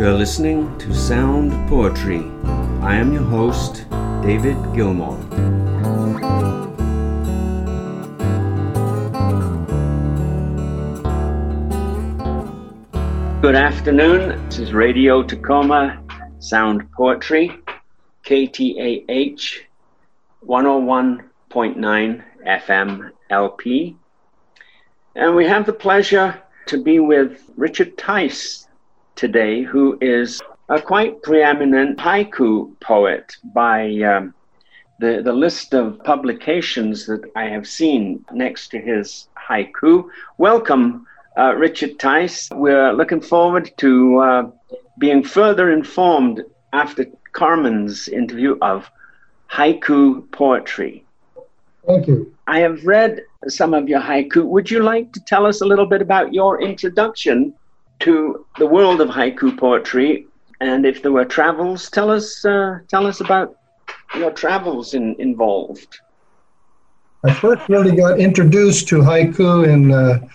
You're listening to Sound Poetry. I am your host, David Gilmore. Good afternoon. This is Radio Tacoma, Sound Poetry, KTAH 101.9 FM LP. And we have the pleasure to be with Richard Tice today, who is a quite preeminent haiku poet by the list of publications that I have seen next to his haiku. Welcome, Richard Tice. We're looking forward to being further informed after Carmen's interview of haiku poetry. Thank you. I have read some of your haiku. Would you like to tell us a little bit about your introduction to the world of haiku poetry? And if there were travels, tell us about your travels involved. I first really got introduced to haiku in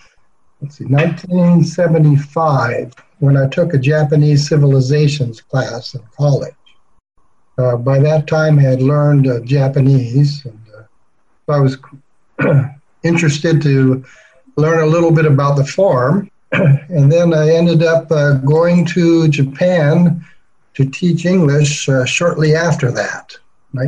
1975 when I took a Japanese civilizations class in college. By that time, I had learned Japanese, and so I was interested to learn a little bit about the form. And then I ended up going to Japan to teach English shortly after that,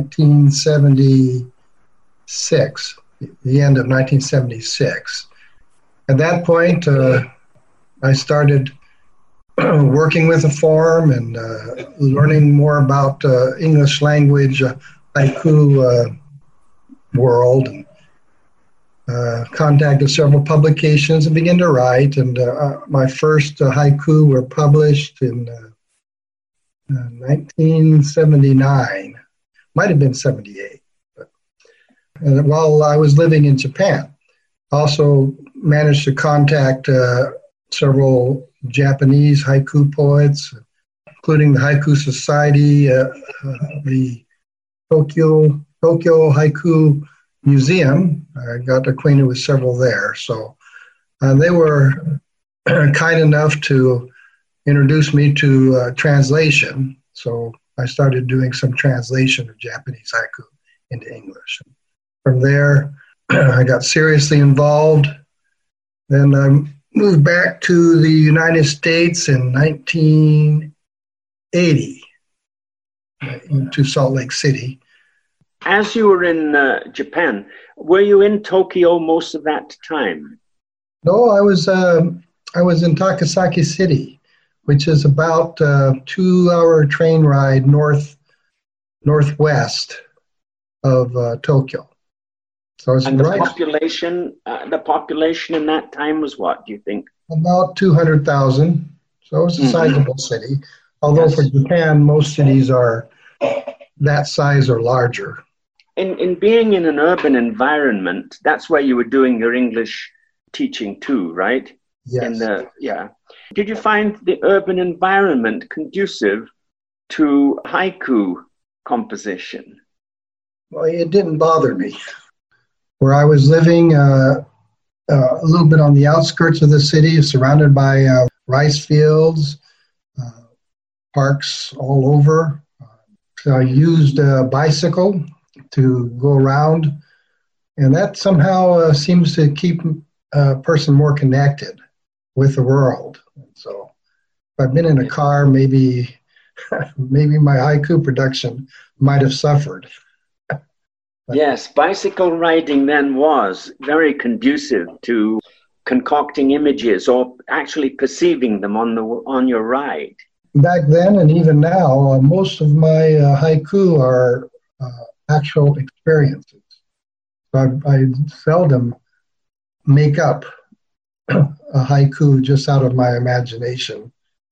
1976, the end of 1976. At that point, I started working with the form and learning more about English language haiku world. Contacted several publications and began to write, and my first haiku were published in 1979, might have been 78. And while I was living in Japan, also managed to contact several Japanese haiku poets, including the Haiku Society, the Tokyo Haiku Museum. I got acquainted with several there. So they were kind enough to introduce me to translation. So I started doing some translation of Japanese haiku into English. From there, I got seriously involved. Then I moved back to the United States in 1980 to Salt Lake City. As you were in Japan, were you in Tokyo most of that time? No, I was in Takasaki City, which is about a 2-hour train ride northwest of Tokyo. So it's and the population in that time was what, do you think? About 200,000. So it was a sizable city. Although yes. For Japan, most cities are that size or larger. In being in an urban environment, that's where you were doing your English teaching too, right? Yes. Did you find the urban environment conducive to haiku composition? Well, it didn't bother me. Where I was living a little bit on the outskirts of the city, surrounded by rice fields, parks all over. So I used a bicycle to go around, and that somehow seems to keep a person more connected with the world. So if I've been in a car, maybe my haiku production might have suffered. Yes, bicycle riding then was very conducive to concocting images or actually perceiving them on your ride. Back then and even now, most of my haiku are actual experiences. I seldom make up a haiku just out of my imagination.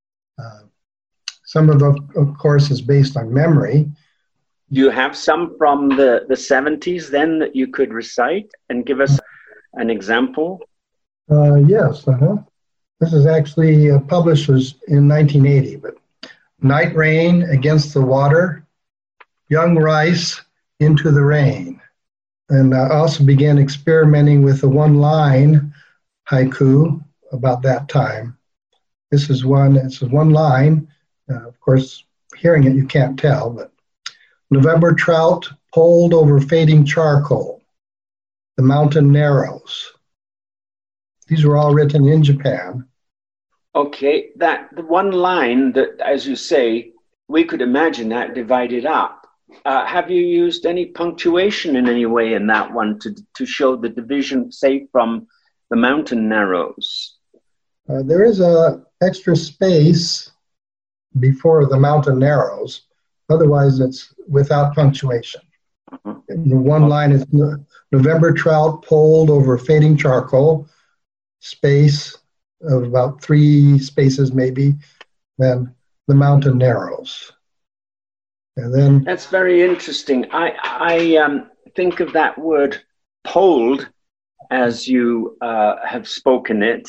Some of course, is based on memory. You have some from the 70s then that you could recite and give us an example? Yes. This is actually published in 1980. But night rain against the water, young rice into the rain. And I also began experimenting with the one-line haiku about that time. It's one line, Of course, hearing it, you can't tell, but November trout poled over fading charcoal, the mountain narrows. These were all written in Japan. Okay, that the one line that, as you say, we could imagine that divided up. Have you used any punctuation in any way in that one to show the division, say, from the mountain narrows? There is a extra space before the mountain narrows. Otherwise, it's without punctuation. The one line is November trout poled over fading charcoal, space of about 3 spaces maybe, then the mountain narrows. And then that's very interesting. I think of that word poled as you have spoken it.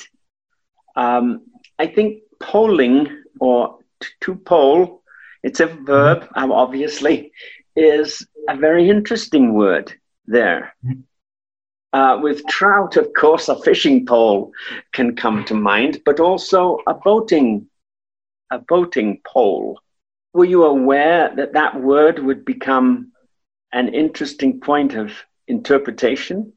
I think polling or to poll, it's a verb, obviously, is a very interesting word there. With trout, of course, a fishing pole can come to mind, but also a boating pole. Were you aware that that word would become an interesting point of interpretation?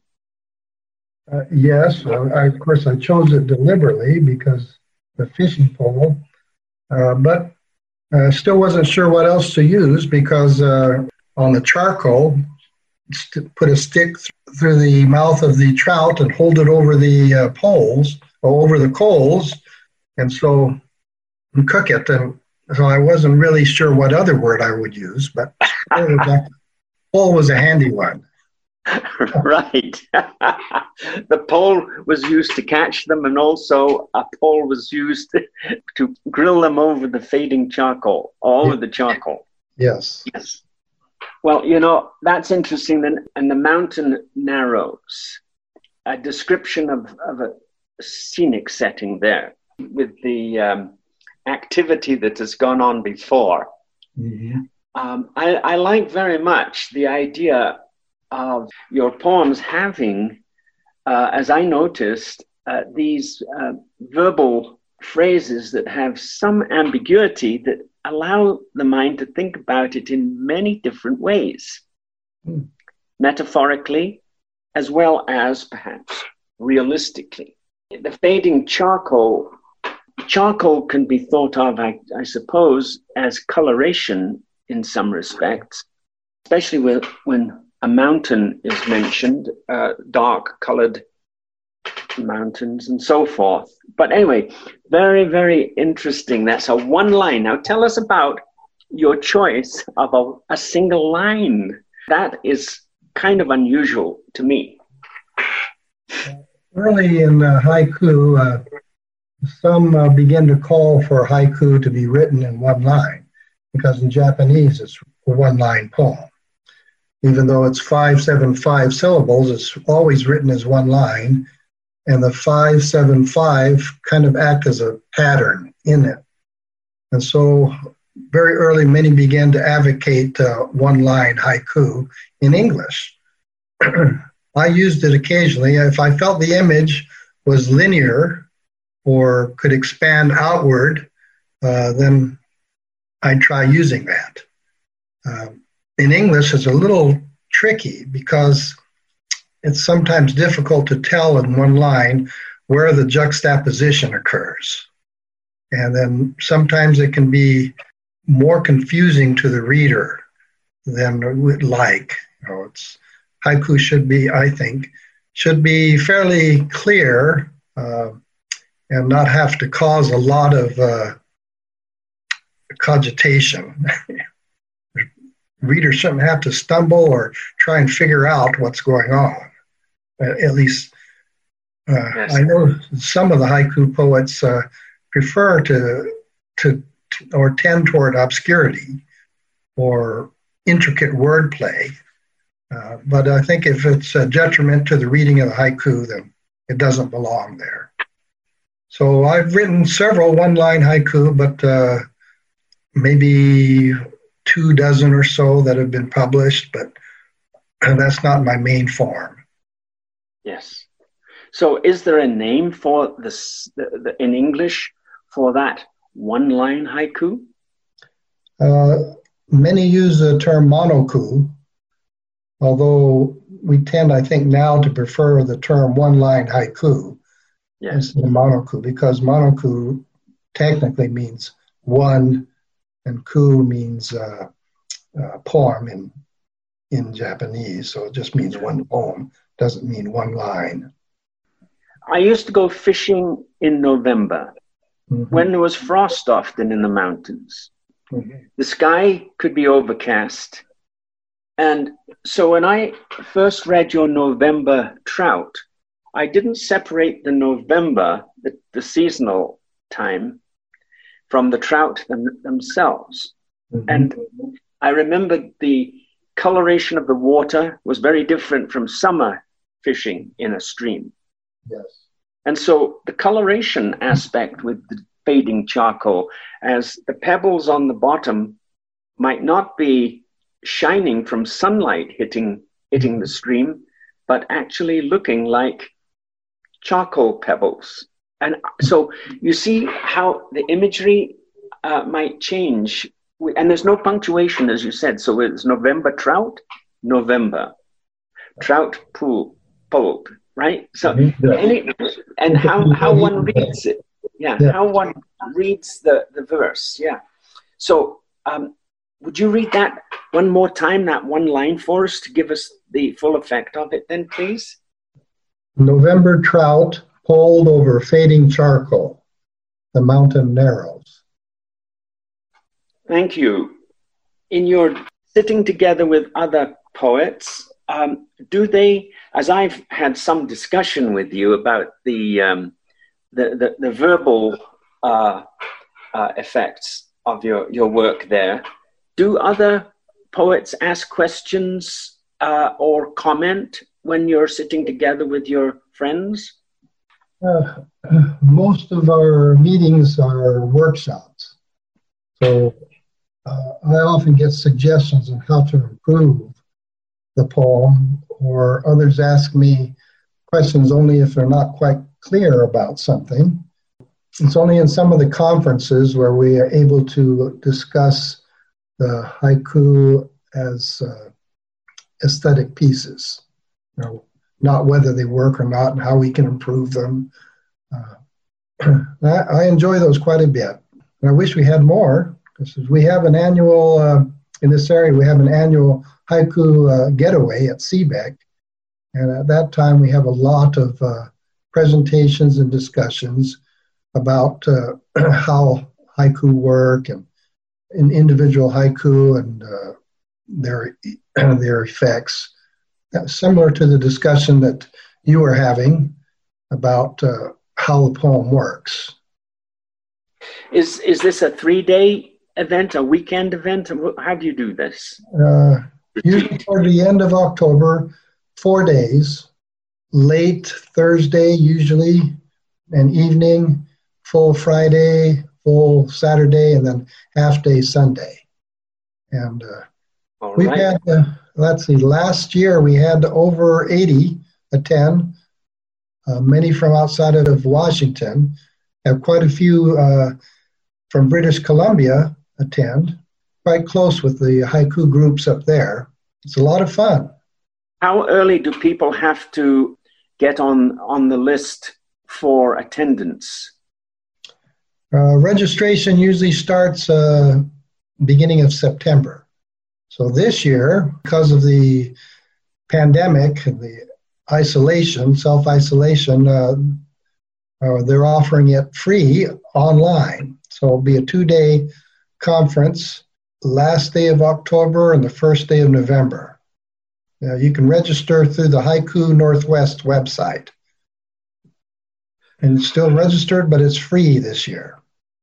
Yes, of course, I chose it deliberately because the fishing pole, but still wasn't sure what else to use because on the charcoal, put a stick through the mouth of the trout and hold it over the poles or over the coals, and so and cook it. And so I wasn't really sure what other word I would use, but pole was a handy one. Right. The pole was used to catch them, and also a pole was used to grill them over the fading charcoal, over the charcoal. Yes. Yes. Well, you know, that's interesting. And the mountain narrows, a description of a scenic setting there with the activity that has gone on before. Mm-hmm. I like very much the idea of your poems having, as I noticed, these verbal phrases that have some ambiguity that allow the mind to think about it in many different ways, metaphorically, as well as perhaps realistically. The fading charcoal can be thought of, I suppose, as coloration in some respects, especially when a mountain is mentioned, dark colored mountains and so forth. But anyway, very, very interesting. That's a one line. Now tell us about your choice of a single line. That is kind of unusual to me. Early in haiku, some begin to call for haiku to be written in one line, because in Japanese it's a one-line poem. Even though it's 5-7-5 syllables, it's always written as one line, and the 5-7-5 kind of act as a pattern in it. And so very early, many began to advocate one-line haiku in English. I used it occasionally. If I felt the image was linear or could expand outward, then I'd try using that. In English, it's a little tricky because it's sometimes difficult to tell in one line where the juxtaposition occurs. And then sometimes it can be more confusing to the reader than we'd like. Haiku should be, I think, fairly clear and not have to cause a lot of cogitation. Readers shouldn't have to stumble or try and figure out what's going on. At least yes. I know some of the haiku poets prefer to or tend toward obscurity or intricate wordplay. But I think if it's a detriment to the reading of the haiku, then it doesn't belong there. So I've written several one-line haiku, but maybe 24 or so that have been published, but that's not my main form. Yes. So is there a name for this in English for that one-line haiku? Many use the term monoku, although we tend, I think, now to prefer the term one-line haiku instead of monoku, because monoku technically means one, and ku means poem in Japanese, so it just means one poem, doesn't mean one line. I used to go fishing in November when there was frost often in the mountains. The sky could be overcast. And so when I first read your November trout, I didn't separate the November, the seasonal time, from the trout themselves. And I remembered the coloration of the water was very different from summer fishing in a stream. Yes. And so the coloration aspect with the fading charcoal, as the pebbles on the bottom might not be shining from sunlight hitting the stream, but actually looking like charcoal pebbles. And so you see how the imagery might change. And there's no punctuation, as you said. So it's November trout, November. Trout pool, pulled, right? So and how one reads it. How one reads the verse. Yeah. So would you read that one more time, that one line for us to give us the full effect of it then, please? November trout poled over fading charcoal, the mountain narrows. Thank you. In your sitting together with other poets, do they, as I've had some discussion with you about the verbal effects of your work there, do other poets ask questions or comment when you're sitting together with your friends? Most of our meetings are workshops. So I often get suggestions on how to improve the poem, or others ask me questions only if they're not quite clear about something. It's only in some of the conferences where we are able to discuss the haiku as aesthetic pieces, not whether they work or not and how we can improve them. I enjoy those quite a bit. And I wish we had more, because we have an annual, in this area, we have an annual haiku getaway at CBEC. And at that time, we have a lot of presentations and discussions about how haiku work and individual haiku and their effects. Similar to the discussion that you were having about how the poem works. Is this a 3-day event, a weekend event? How do you do this? Usually toward the end of October, 4 days, late Thursday usually, and evening, full Friday, full Saturday, and then half day Sunday. And we've had, let's see, last year we had over 80 attend, many from outside of Washington, have quite a few from British Columbia attend, quite close with the haiku groups up there. It's a lot of fun. How early do people have to get on the list for attendance? Registration usually starts beginning of September. So this year, because of the pandemic and the isolation, self-isolation, they're offering it free online. So it'll be a 2-day conference, last day of October and the first day of November. You can register through the Haiku Northwest website. And it's still registered, but it's free this year.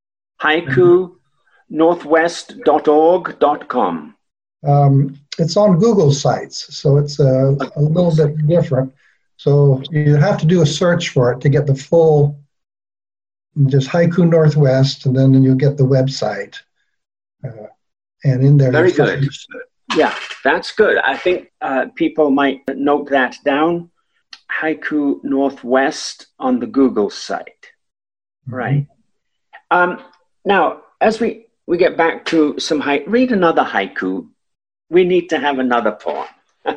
HaikuNorthwest.org.com. It's on Google Sites, so it's a little bit different. So you have to do a search for it to get the full, just Haiku Northwest, and then you'll get the website. And in there, very good. Yeah, that's good. I think people might note that down. Haiku Northwest on the Google site. Right. Now, as we we get back to some read another haiku. We need to have another poem.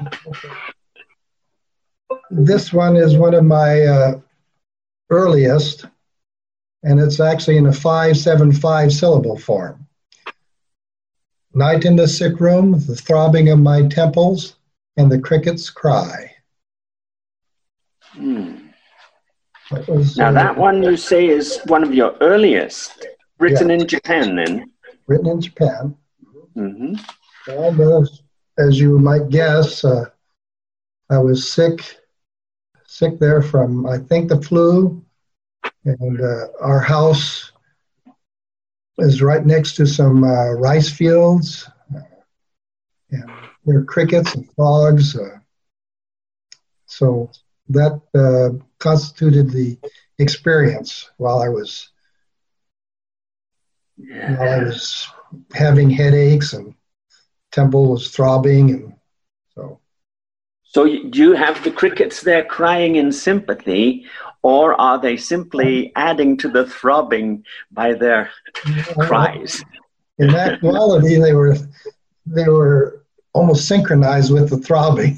This one is one of my earliest, and it's actually in a 5-7-5 syllable form. Night in the sick room, the throbbing of my temples, and the crickets cry. Now that one you say is one of your earliest, written in Japan then? Written in Japan. Mm-hmm. And as you might guess, I was sick there from, I think, the flu, and our house is right next to some rice fields, and there are crickets and frogs. So that constituted the experience while I was having headaches and temple was throbbing, and so. So do you have the crickets there crying in sympathy, or are they simply adding to the throbbing by their cries? In actuality, they were almost synchronized with the throbbing.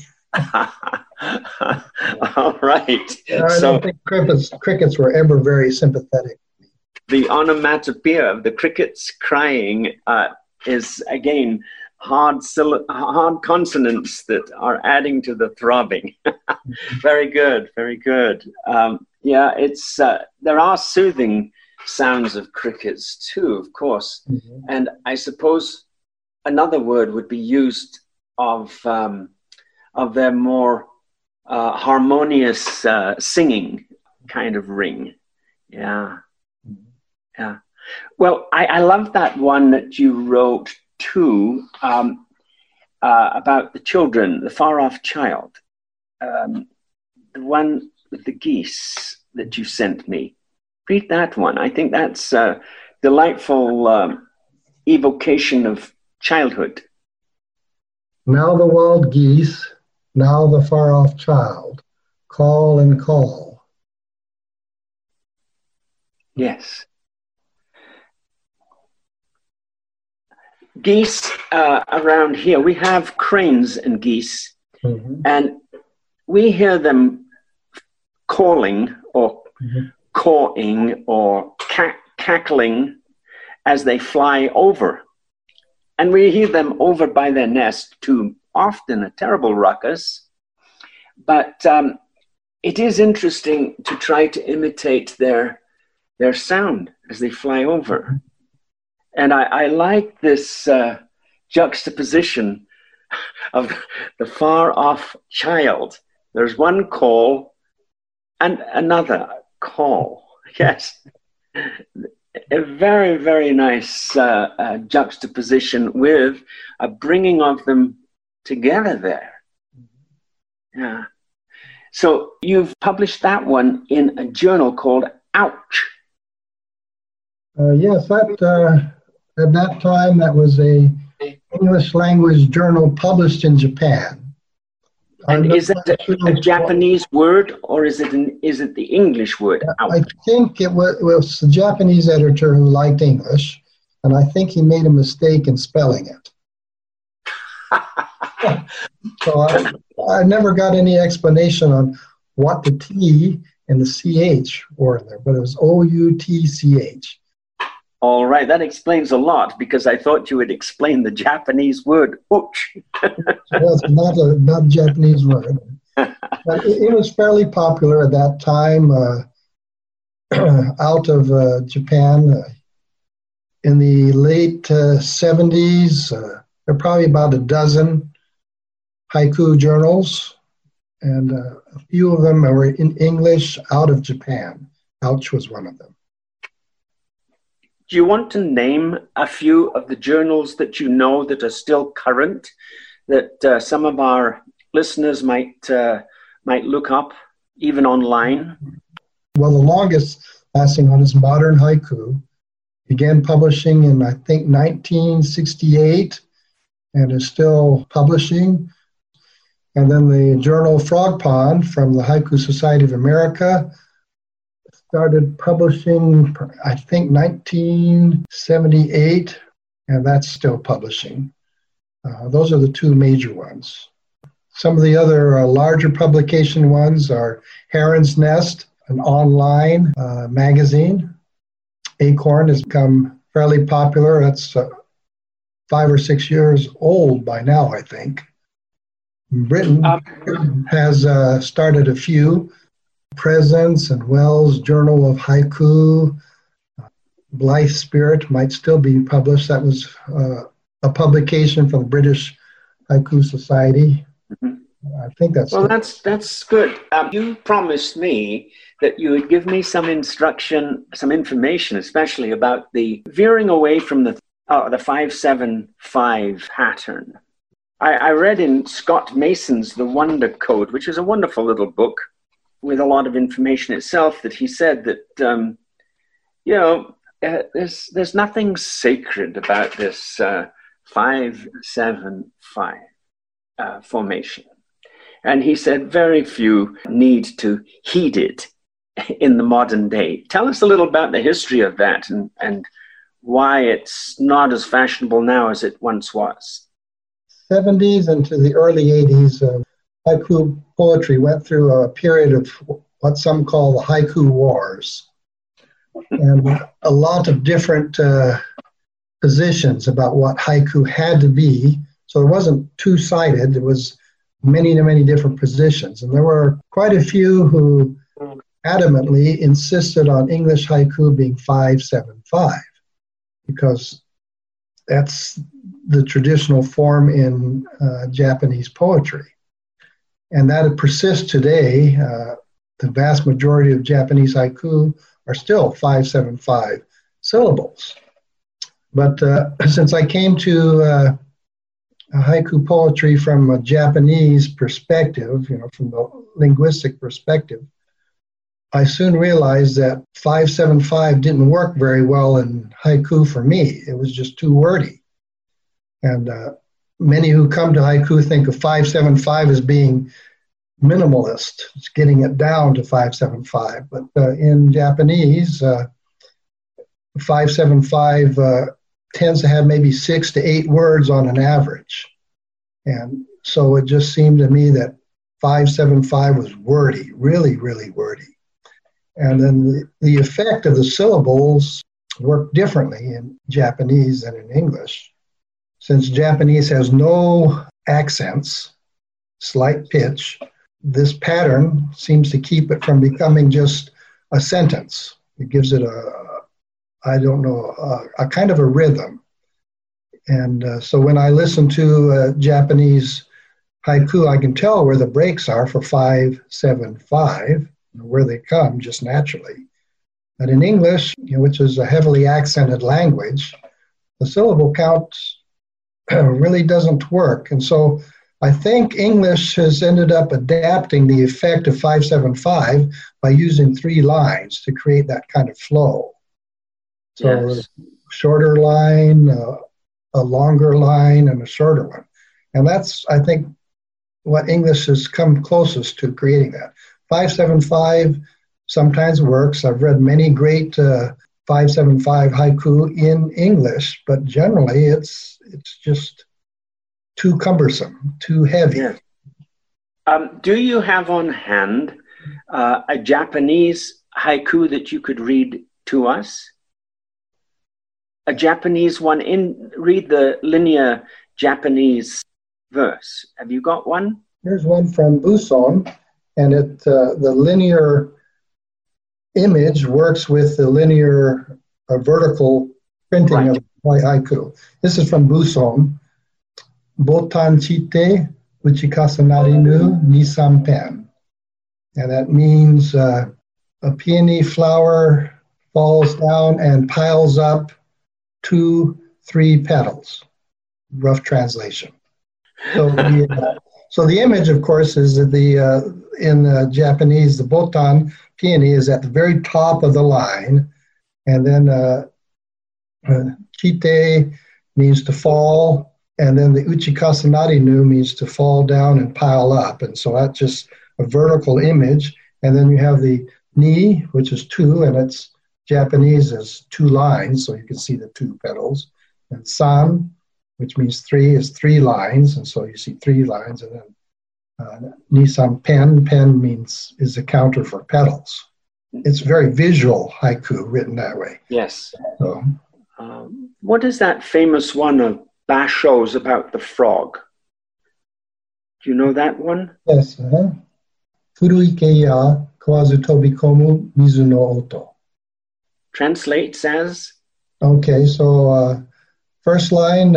All right. I don't think crickets were ever very sympathetic. The onomatopoeia of the crickets crying is, again, hard consonants that are adding to the throbbing. Very good, very good. It's there are soothing sounds of crickets too, of course. Mm-hmm. And I suppose another word would be used of their more harmonious singing kind of ring. Yeah. Yeah. Well, I love that one that you wrote too, about the children, the far-off child. The one with the geese that you sent me. Read that one. I think that's a delightful evocation of childhood. Now the wild geese, now the far-off child, call and call. Yes. Geese around here, we have cranes and geese, mm-hmm. and we hear them calling or mm-hmm. cawing or cackling as they fly over. And we hear them over by their nest too often, a terrible ruckus. But it is interesting to try to imitate their sound as they fly over. And I like this juxtaposition of the far-off child. There's one call and another call. Yes. A very, very nice juxtaposition with a bringing of them together there. Yeah. So you've published that one in a journal called Ouch. Yes, at that time, that was a English language journal published in Japan. And is it a Japanese word, or is it the English word? Ouch? I think it was the Japanese editor who liked English, and I think he made a mistake in spelling it. So I never got any explanation on what the T and the CH were in there, but it was OUTCH. All right, that explains a lot, because I thought you would explain the Japanese word ouch. Well, it's not a Japanese word. But it was fairly popular at that time out of Japan. In the late 70s, there were probably about a dozen haiku journals, and a few of them were in English out of Japan. Ouch was one of them. Do you want to name a few of the journals that you know that are still current, that some of our listeners might look up, even online? Well, the longest lasting one is Modern Haiku. Began publishing in, I think, 1968, and is still publishing. And then the journal Frog Pond from the Haiku Society of America started publishing, I think, 1978. and that's still publishing. Those are the two major ones. Some of the other larger publication ones are Heron's Nest, an online magazine. Acorn has become fairly popular. That's 5 or 6 years old by now, I think. Britain has started a few. Presence and Wells Journal of Haiku. Blythe Spirit might still be published. That was a publication from the British Haiku Society. Mm-hmm. I think that's well. That's good. You promised me that you would give me some instruction, some information, especially about the veering away from the 5-7-5 pattern. I read in Scott Mason's The Wonder Code, which is a wonderful little book with a lot of information itself, that he said that there's nothing sacred about this 5-7-5 formation. And he said very few need to heed it in the modern day. Tell us a little about the history of that and why it's not as fashionable now as it once was. 70s into the early 80s, haiku poetry went through a period of what some call the haiku wars. And a lot of different positions about what haiku had to be. So it wasn't two-sided. It was many different positions. And there were quite a few who adamantly insisted on English haiku being 5-7-5, because that's the traditional form in Japanese poetry. And that persists today. The vast majority of Japanese haiku are still 5-7-5 syllables. But since I came to haiku poetry from a Japanese perspective, from the linguistic perspective, I soon realized that 5-7-5 didn't work very well in haiku for me. It was just too wordy. And many who come to haiku think of 5-7-5 as being minimalist. It's getting it down to 5-7-5. But in Japanese, 5-7-5 tends to have maybe 6 to 8 words on an average. And so it just seemed to me that 5-7-5 was wordy, really wordy. And then the effect of the syllables work differently in Japanese than in English. Since Japanese has no accents, slight pitch, this pattern seems to keep it from becoming just a sentence. It gives it a kind of a rhythm. And so when I listen to Japanese haiku, I can tell where the breaks are for 5-7-5, where they come just naturally. But in English, which is a heavily accented language, the syllable count really doesn't work. And so I think English has ended up adapting the effect of 5-7-5 by using 3 lines to create that kind of flow. So yes. A shorter line, a longer line, and a shorter one. And that's, I think, what English has come closest to creating that. 5-7-5 sometimes works. I've read many great 5-7-5 haiku in English, but generally it's just too cumbersome, too heavy. Yeah. Do you have on hand a Japanese haiku that you could read to us? A Japanese one, read the linear Japanese verse. Have you got one? Here's one from Buson, and the linear image works with the linear vertical printing of haiku. This is from Buson. Botan chite uchikasanarinu nisampen. And that means a peony flower falls down and piles up 2-3 petals. Rough translation. So the image, of course, is that in Japanese, the botan, peony, is at the very top of the line, and then chite means to fall, and then the uchikasanarinu means to fall down and pile up, and so that's just a vertical image. And then you have the ni, which is 2, and it's Japanese as 2 lines, so you can see the 2 petals. And san, which means three, is 3 lines. And so you see 3 lines. And then Nisan pen, means is a counter for petals. It's very visual haiku written that way. Yes. So, what is that famous one of Basho's about the frog? Do you know that one? Yes. Furuike ya kawazu tobikomu mizu no oto. Translates as? Okay, so first line,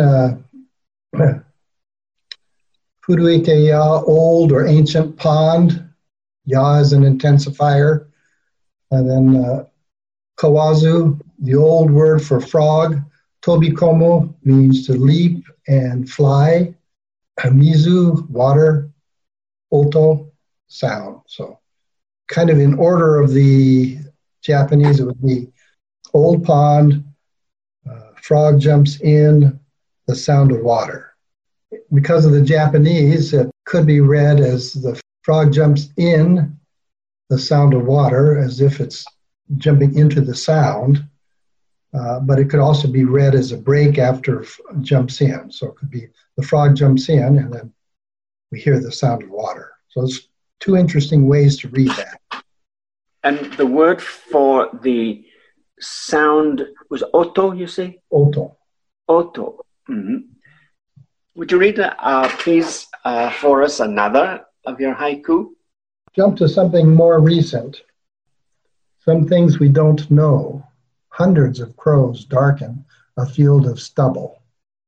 Furuike ya, old or ancient pond. Ya is an intensifier. And then kawazu, the old word for frog. Tobikomu means to leap and fly. Mizu, water. Oto, sound. So kind of in order of the Japanese, it would be old pond, frog jumps in, the sound of water. Because of the Japanese, it could be read as the frog jumps in, the sound of water, as if it's jumping into the sound. But it could also be read as a break after jumps in. So it could be the frog jumps in, and then we hear the sound of water. So it's 2 interesting ways to read that. And the word for the sound was oto, you say? Oto. Oto. Mm-hmm. Would you read, please, for us another of your haiku? Jump to something more recent. Some things we don't know. Hundreds of crows darken a field of stubble.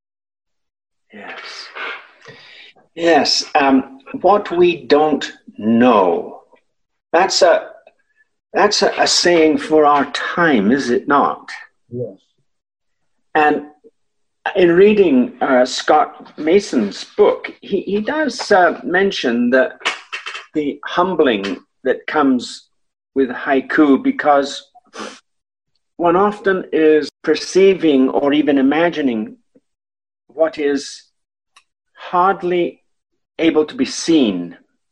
Yes. Yes. What we don't know. That's a saying for our time, is it not? Yes. And in reading Scott Mason's book, he does mention the humbling that comes with haiku, because one often is perceiving or even imagining what is hardly able to be seen,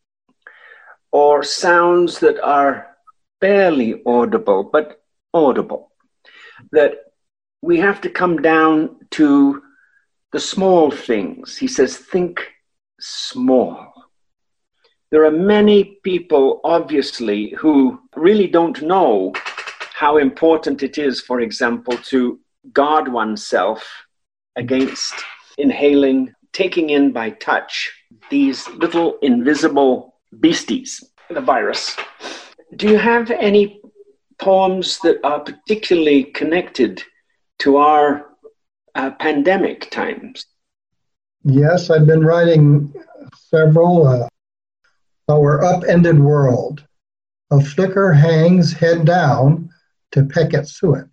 or sounds that are barely audible, but audible. That we have to come down to the small things. He says, think small. There are many people, obviously, who really don't know how important it is, for example, to guard oneself against inhaling, taking in by touch, these little invisible beasties, the virus. Do you have any poems that are particularly connected to our pandemic times? Yes, I've been writing several. Our upended world. A flicker hangs head down to peck at suet.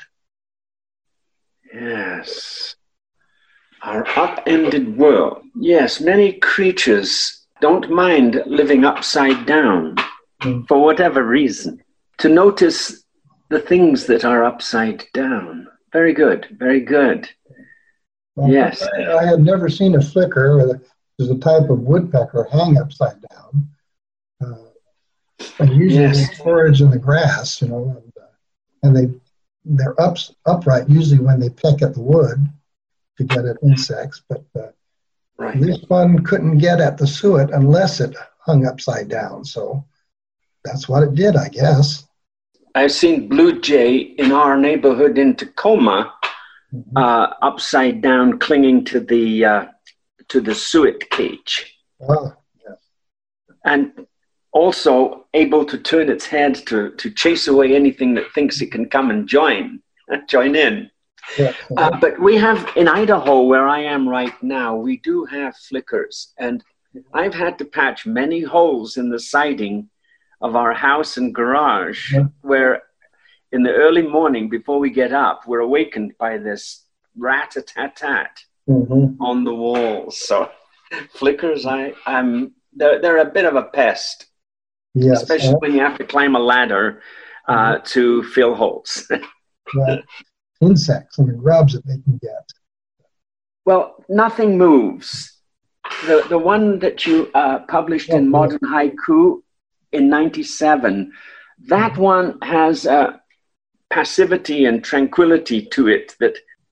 Yes. Our upended world. Yes, many creatures don't mind living upside down for whatever reason. To notice the things that are upside down. Very good, very good. Well, yes. I had never seen a flicker, which is a type of woodpecker, hang upside down. And usually they forage in the grass, and they're upright usually when they peck at the wood to get at insects. But this one couldn't get at the suet unless it hung upside down. So that's what it did, I guess. I've seen blue jay in our neighborhood in Tacoma, upside down, clinging to the suet cage. Oh, yes. And also able to turn its head to chase away anything that thinks it can come and join in. Yeah. But we have, in Idaho, where I am right now, we do have flickers. And I've had to patch many holes in the siding of our house and garage, where in the early morning, before we get up, we're awakened by this rat-a-tat-tat on the walls. So flickers, they're a bit of a pest. Yes, especially when you have to climb a ladder to fill holes. Insects and the grubs that they can get. Well, nothing moves. The one that you published in Modern Haiku in 97, that one has passivity and tranquility to it that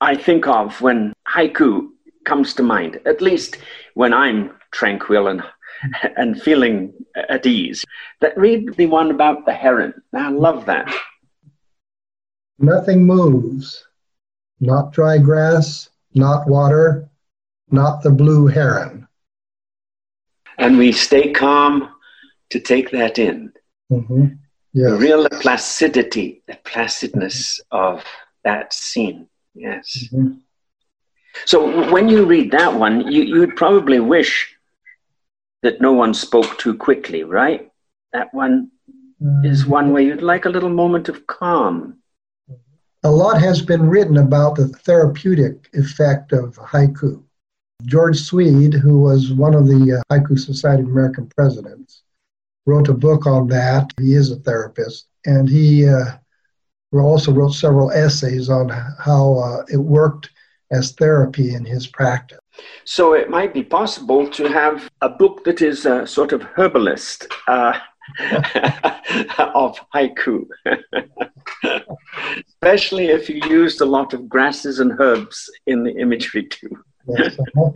I think of when haiku comes to mind, at least when I'm tranquil and feeling at ease. That read the one about the heron. I love that. Nothing moves, not dry grass, not water, not the blue heron. And we stay calm to take that in. Mm-hmm. Yes. The real placidity, the placidness of that scene. Yes. Mm-hmm. So when you read that one, you'd probably wish that no one spoke too quickly, right? That one is one where you'd like a little moment of calm. A lot has been written about the therapeutic effect of haiku. George Swede, who was one of the Haiku Society of American presidents, wrote a book on that. He is a therapist, and he also wrote several essays on how it worked as therapy in his practice. So it might be possible to have a book that is a sort of herbalist of haiku, especially if you used a lot of grasses and herbs in the imagery too. Yes,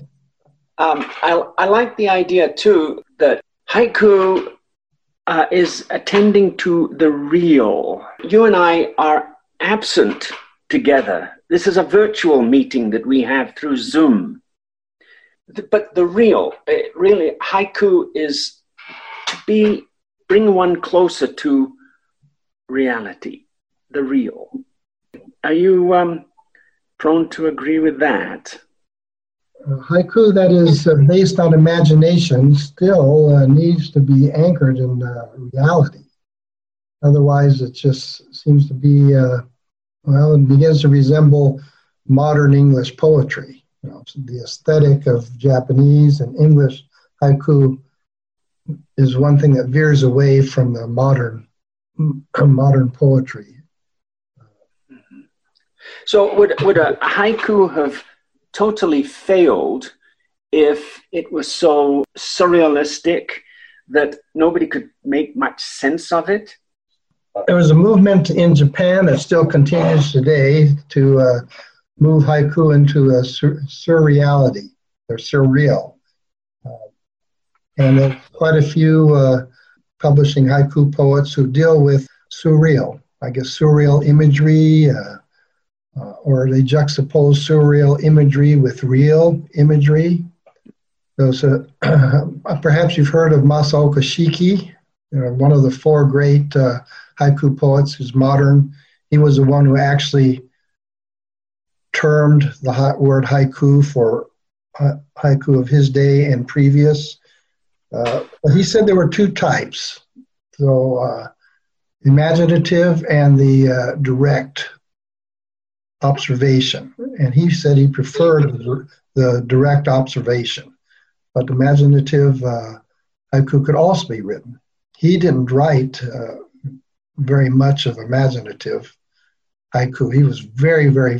I like the idea too that haiku is attending to the real. You and I are absent together. This is a virtual meeting that we have through Zoom. But the real, really, haiku is to bring one closer to reality, the real. Are you prone to agree with that? Haiku that is based on imagination still needs to be anchored in reality. Otherwise, it just seems to be, it begins to resemble modern English poetry. You know, so the aesthetic of Japanese and English haiku is one thing that veers away from the modern poetry. So would a haiku have totally failed if it was so surrealistic that nobody could make much sense of it? There was a movement in Japan that still continues today to move haiku into a surreality. They're surreal. And there's quite a few publishing haiku poets who deal with surreal, I guess surreal imagery, or they juxtapose surreal imagery with real imagery. Perhaps you've heard of Masaoka Shiki, one of the four great haiku poets who's modern. He was the one who actually termed the word haiku for haiku of his day and previous. He said there were two types, so imaginative and the direct observation. And he said he preferred the direct observation, but imaginative haiku could also be written. He didn't write very much of imaginative haiku. He was very, very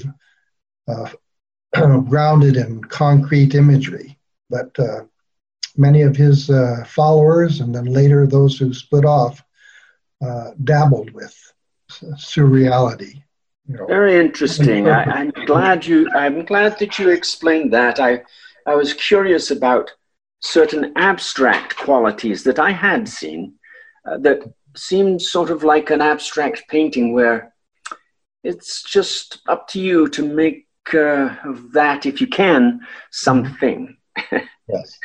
grounded in concrete imagery, but many of his followers, and then later those who split off, dabbled with surreality. Very interesting. I'm glad that you explained that. I was curious about certain abstract qualities that I had seen that seemed sort of like an abstract painting where it's just up to you to make of that, if you can, something. Yes.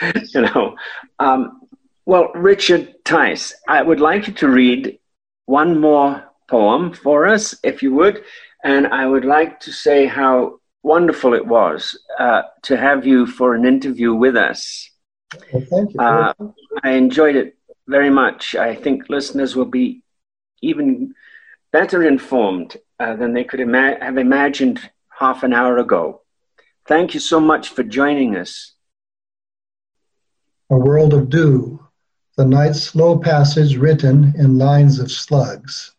Well, Richard Tice, I would like you to read one more poem for us, if you would. And I would like to say how wonderful it was to have you for an interview with us. Well, thank you. I enjoyed it very much. I think listeners will be even better informed than they could have imagined half an hour ago. Thank you so much for joining us. A world of dew, the night's slow passage written in lines of slugs.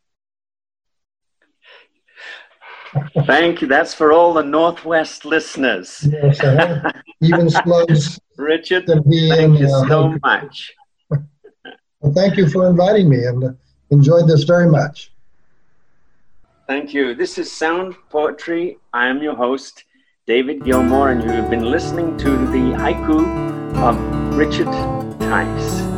Thank you. That's for all the Northwest listeners. Yes, even slugs. Richard, thank you so much. Well, thank you for inviting me, and enjoyed this very much. Thank you. This is Sound Poetry. I am your host, David Gilmour, and you've been listening to the haiku of Richard Tice.